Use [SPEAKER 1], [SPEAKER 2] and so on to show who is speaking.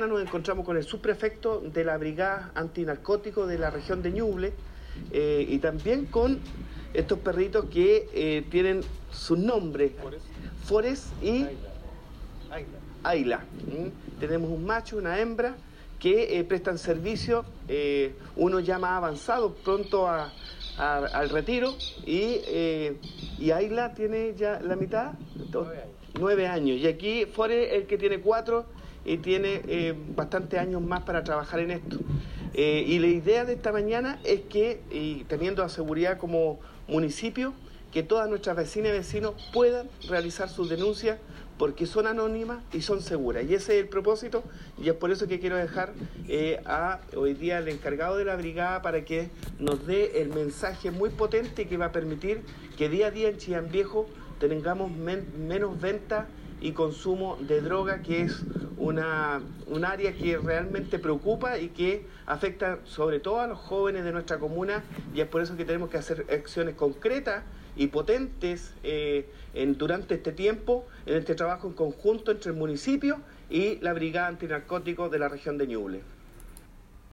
[SPEAKER 1] mañana nos encontramos con el subprefecto de la Brigada Antinarcótico de la región de Ñuble y también con estos perritos que tienen sus nombres, Forest y Ayla. Tenemos un macho, una hembra que prestan servicio, uno ya más avanzado, pronto al retiro, y Ayla tiene ya la mitad, 9 años. Y aquí Forest el que tiene 4 y tiene bastantes años más para trabajar en esto. Y la idea de esta mañana es que, y teniendo la seguridad como municipio, que todas nuestras vecinas y vecinos puedan realizar sus denuncias porque son anónimas y son seguras. Y ese es el propósito, y es por eso que quiero dejar hoy día al encargado de la brigada para que nos dé el mensaje muy potente que va a permitir que día a día en Chillán Viejo tengamos menos venta y consumo de droga, que es un área que realmente preocupa y que afecta sobre todo a los jóvenes de nuestra comuna, y es por eso que tenemos que hacer acciones concretas y potentes durante este tiempo, en este trabajo en conjunto entre el municipio y la Brigada Antinarcóticos de la región de Ñuble.